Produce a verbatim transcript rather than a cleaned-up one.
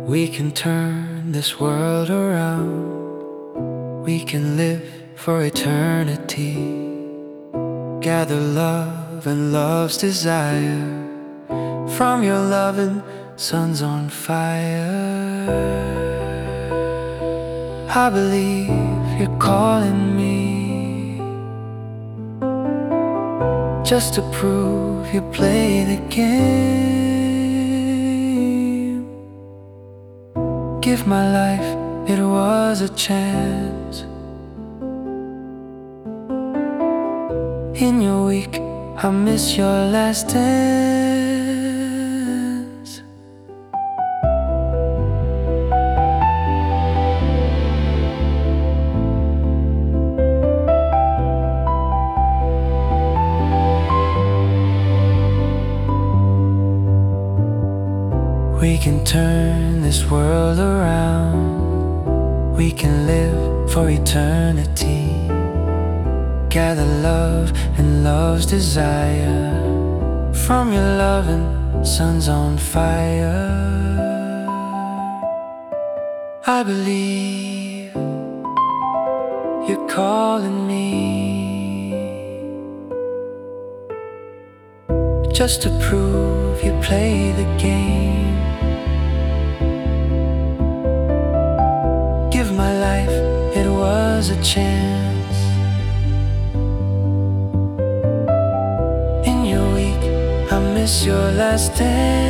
We can turn this world around. We can live for eternity. Gather love and love's desire from your loving sun's on fire. I believe you're calling me, just to prove you play the game. Give my life, it was a chance. In your week, I miss your last dance. We can turn this world around. We can live for eternity. Gather love and love's desire from your loving sun's on fire. I believe you're calling me, just to prove you play the game. Give my life, it was a chance. In your week, I miss your last dance.